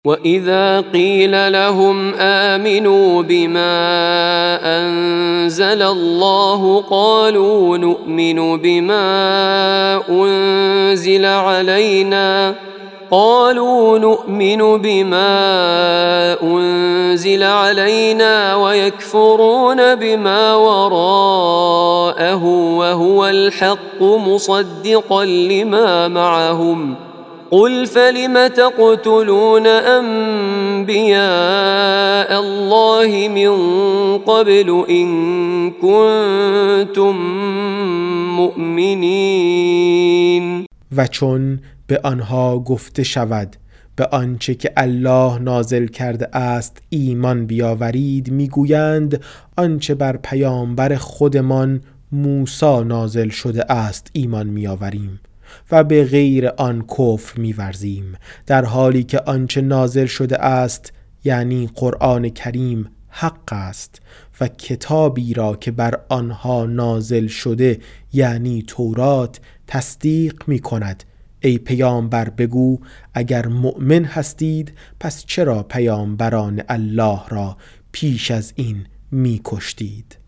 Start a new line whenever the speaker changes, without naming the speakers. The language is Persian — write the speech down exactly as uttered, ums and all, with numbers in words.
وَإِذَا قِيلَ لَهُمْ آمِنُوا بِمَا أَنزَلَ اللَّهُ قَالُوا نُؤْمِنُ بِمَا أُنزِلَ عَلَيْنَا قَالُوا نُؤْمِنُ بِمَا أُنزِلَ عَلَيْنَا وَيَكْفُرُونَ بِمَا وَرَاءَهُ وَهُوَ الْحَقُّ مُصَدِّقًا لِمَا مَعَهُمْ قُلْ فَلِمَ تَقْتُلُونَ أَنبِيَاءَ اللَّهِ مِن قَبْلُ إِن كُنتُم مُّؤْمِنِينَ.
و چون به آنها گفته شود به آنچه که الله نازل کرده است ایمان بیاورید، میگویند آنچه بر پیامبر خودمان موسی نازل شده است ایمان میآوریم و به غیر آن کفر می‌ورزیم، در حالی که آنچه نازل شده است یعنی قرآن کریم حق است و کتابی را که بر آنها نازل شده یعنی تورات تصدیق می‌کند. ای پیامبر بگو اگر مؤمن هستید پس چرا پیامبران الله را پیش از این می‌کشتید؟